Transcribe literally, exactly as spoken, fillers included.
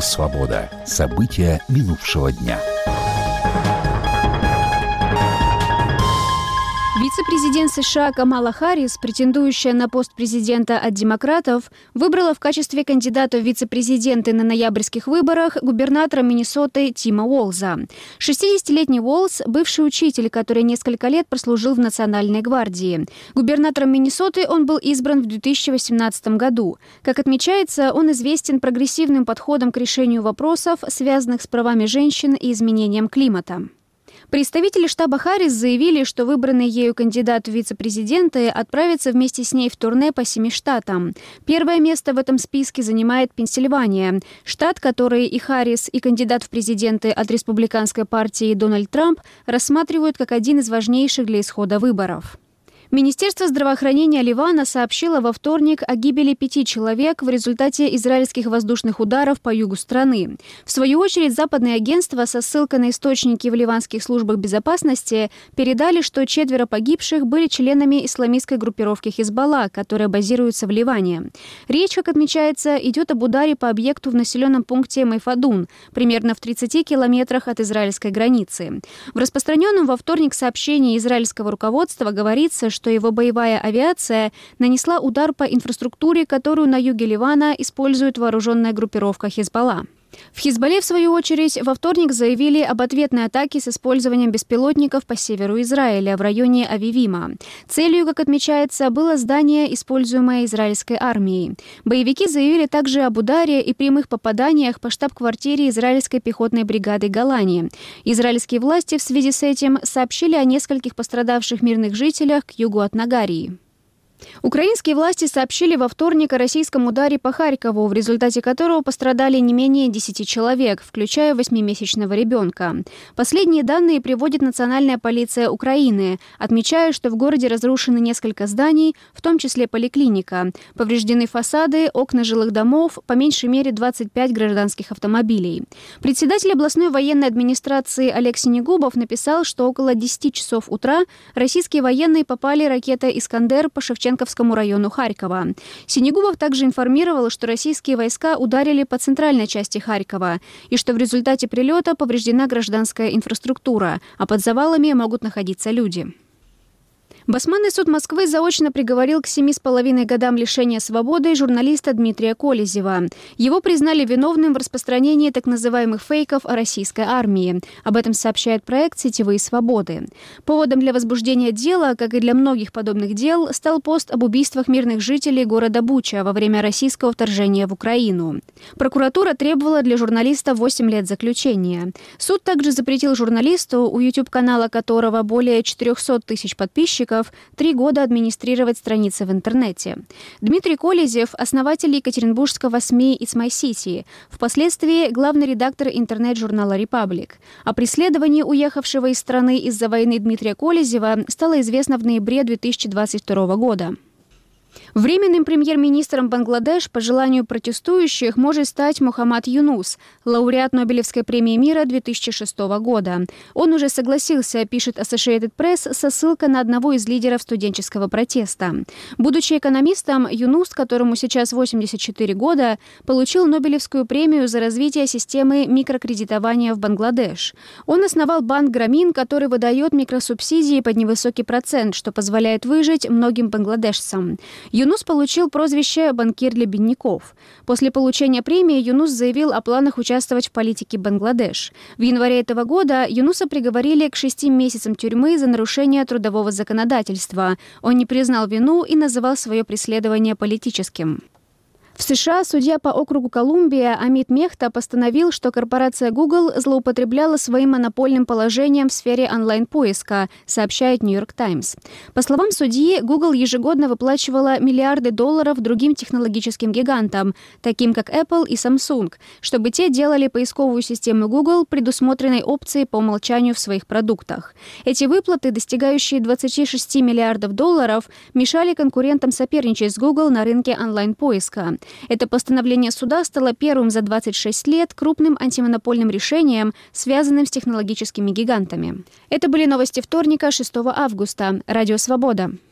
«Свобода». События минувшего дня. Вице-президент США Камала Харрис, претендующая на пост президента от демократов, выбрала в качестве кандидата в вице-президенты на ноябрьских выборах губернатора Миннесоты Тима Уолза. шестидесятилетний Уолз – бывший учитель, который несколько лет прослужил в Национальной гвардии. Губернатором Миннесоты он был избран в две тысячи восемнадцатом году. Как отмечается, он известен прогрессивным подходом к решению вопросов, связанных с правами женщин и изменением климата. Представители штаба Харрис заявили, что выбранный ею кандидат в вице-президенты отправится вместе с ней в турне по семи штатам. Первое место в этом списке занимает Пенсильвания, штат, который и Харрис, и кандидат в президенты от республиканской партии Дональд Трамп рассматривают как один из важнейших для исхода выборов. Министерство здравоохранения Ливана сообщило во вторник о гибели пяти человек в результате израильских воздушных ударов по югу страны. В свою очередь, западные агентства со ссылкой на источники в ливанских службах безопасности передали, что четверо погибших были членами исламистской группировки Хизбалла, которая базируется в Ливане. Речь, как отмечается, идет об ударе по объекту в населенном пункте Майфадун, примерно в тридцати километрах от израильской границы. В распространенном во вторник сообщении израильского руководства говорится, что что его боевая авиация нанесла удар по инфраструктуре, которую на юге Ливана использует вооруженная группировка Хизбалла. В Хизбалле, в свою очередь, во вторник заявили об ответной атаке с использованием беспилотников по северу Израиля, в районе Авивима. Целью, как отмечается, было здание, используемое израильской армией. Боевики заявили также об ударе и прямых попаданиях по штаб-квартире израильской пехотной бригады Голани. Израильские власти в связи с этим сообщили о нескольких пострадавших мирных жителях к югу от Нагарии. Украинские власти сообщили во вторник о российском ударе по Харькову, в результате которого пострадали не менее десяти человек, включая восьмимесячного ребенка. Последние данные приводит Национальная полиция Украины, отмечая, что в городе разрушены несколько зданий, в том числе поликлиника. Повреждены фасады, окна жилых домов, по меньшей мере двадцать пять гражданских автомобилей. Председатель областной военной администрации Олег Синегубов написал, что около десяти часов утра российские военные попали ракетой «Искандер» по Шевченковскому району Харькова. Синегубов также информировал, что российские войска ударили по центральной части Харькова и что в результате прилета повреждена гражданская инфраструктура, а под завалами могут находиться люди. Басманный суд Москвы заочно приговорил к семи с половиной годам лишения свободы журналиста Дмитрия Колезева. Его признали виновным в распространении так называемых фейков о российской армии. Об этом сообщает проект «Сетевые свободы». Поводом для возбуждения дела, как и для многих подобных дел, стал пост об убийствах мирных жителей города Буча во время российского вторжения в Украину. Прокуратура требовала для журналиста восемь лет заключения. Суд также запретил журналисту, у YouTube-канала которого более четырехсот тысяч подписчиков, три года администрировать страницы в интернете. Дмитрий Колезев – основатель екатеринбургского СМИ «It's My City», впоследствии главный редактор интернет-журнала «Репаблик». О преследовании уехавшего из страны из-за войны Дмитрия Колезева стало известно в ноябре две тысячи двадцать второго года. Временным премьер-министром Бангладеш по желанию протестующих может стать Мухаммад Юнус, лауреат Нобелевской премии мира две тысячи шестого года. Он уже согласился, пишет Associated Press, со ссылкой на одного из лидеров студенческого протеста. Будучи экономистом, Юнус, которому сейчас восемьдесят четыре года, получил Нобелевскую премию за развитие системы микрокредитования в Бангладеш. Он основал банк Грамин, который выдает микросубсидии под невысокий процент, что позволяет выжить многим бангладешцам. Юнус получил прозвище «банкир для бедняков». После получения премии Юнус заявил о планах участвовать в политике Бангладеш. В январе этого года Юнуса приговорили к шести месяцам тюрьмы за нарушение трудового законодательства. Он не признал вину и называл свое преследование политическим. В США судья по округу Колумбия Амит Мехта постановил, что корпорация Google злоупотребляла своим монопольным положением в сфере онлайн-поиска, сообщает Нью-Йорк Таймс. По словам судьи, Google ежегодно выплачивала миллиарды долларов другим технологическим гигантам, таким как Apple и Samsung, чтобы те делали поисковую систему Google предусмотренной опцией по умолчанию в своих продуктах. Эти выплаты, достигающие двадцати шести миллиардов долларов, мешали конкурентам соперничать с Google на рынке онлайн-поиска. Это постановление суда стало первым за двадцать шесть лет крупным антимонопольным решением, связанным с технологическими гигантами. Это были новости вторника, шестого августа. Радио «Свобода».